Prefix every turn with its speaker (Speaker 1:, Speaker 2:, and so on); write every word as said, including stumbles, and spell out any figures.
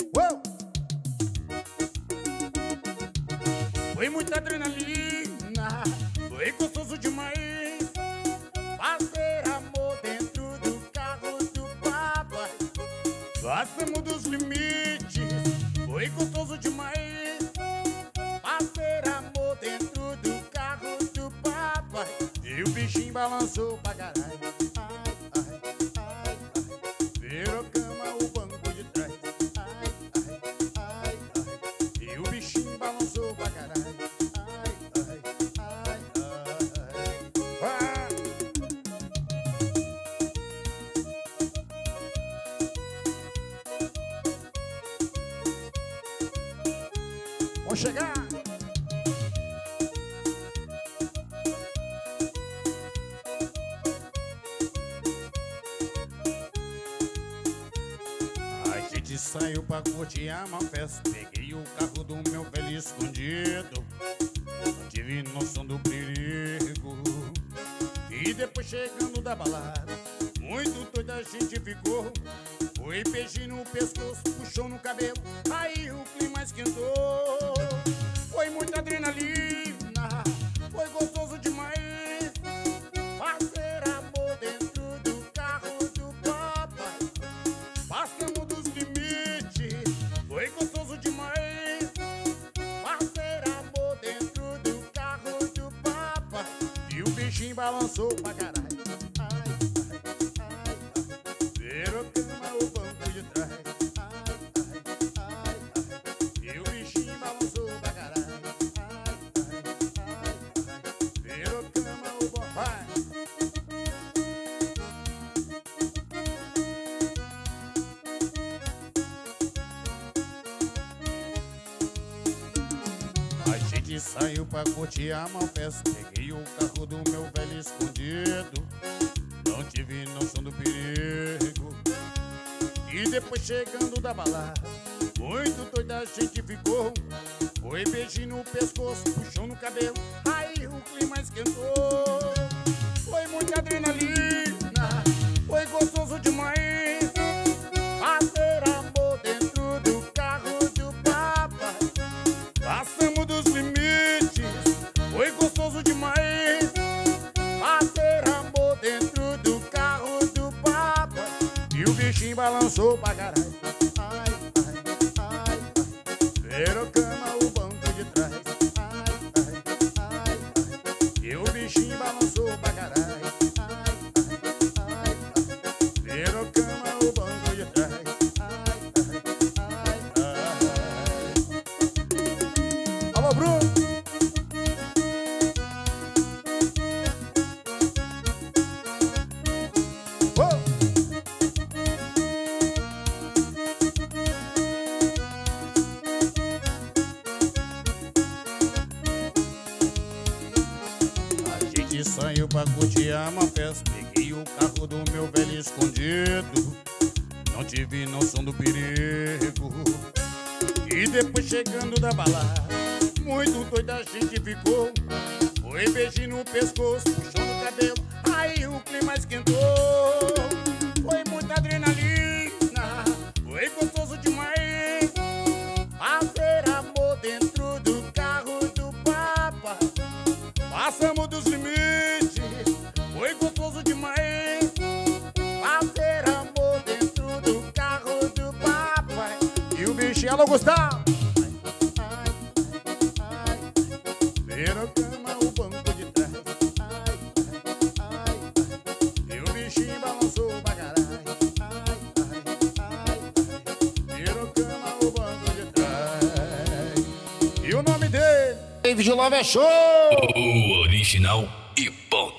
Speaker 1: Uou! Foi muita adrenalina, foi gostoso demais fazer amor dentro do carro do papai. Passamos dos limites, foi gostoso demais fazer amor dentro do carro do papai. E o bichinho balançou pra caralho. Ai, ai, ai, ai. Virou cama o banco de trás. Ai, ai, ai, ai. E o bichinho balançou pra caralho. Ai, ai, ai, ai, ai. Vamos chegar! A gente saiu pra curtir a uma festa. Peguei o carro do meu velho escondido. Não tive noção do perigo. E depois chegando da balada, muito doida a gente ficou. Foi beijinho no pescoço, puxou no cabelo. Aí o clima esquentou. Foi muita adrenalina, foi gostoso demais fazer amor dentro do carro do papai. Passamos dos limites, foi gostoso demais fazer amor dentro do carro do papai. E o bichinho balançou pra caralho. Ai, ai, ai, ai. Virou cama o banco de trás. Ai, ai, ai, ai. E o bichinho balançou pra caralho. Ai, ai, ai, ai. Virou cama o banco. Vai! A gente saiu pra curtir a malfesta. Peguei o carro do meu velho escondido. Não tive noção do perigo. E depois chegando da balada, muito doida a gente ficou. Foi beijinho no pescoço, puxou no cabelo. Aí o clima esquentou. Foi muita adrenalina, foi gostoso demais fazer amor dentro do carro do papai. Passamos dos limites, foi gostoso demais fazer amor dentro do carro do papai. E o bichinho balançou pra caralho. Ai, ai, ai, ai. Virou cama o banco de trás. Ai, ai, ai, ai. E o bichinho balançou pra caralho. Ai, ai, ai, ai. Virou cama o banco de trás. Ai, ai, ai, ai. Alô, Bruno! Saiu pra curtir uma festa. Peguei o carro do meu velho escondido. Não tive noção do perigo. E depois chegando da balada, muito doida a gente ficou. Foi beijinho no pescoço, puxou no cabelo. Aí o clima esquentou. Foi muita adrenalina, foi gostoso demais fazer amor dentro do carro do papai. Passamos dos limites, foi gostoso demais fazer amor dentro do carro do papai. E o bichinho, alô, Gustavo! Ai, ai, ai, ai. Virou cama o banco de trás. Ai, ai, ai, ai. E o bichinho balançou pra caralho. Ai, ai, ai, ai. Virou cama o banco de trás. E o nome dele? David Love é show!
Speaker 2: O original e ponto.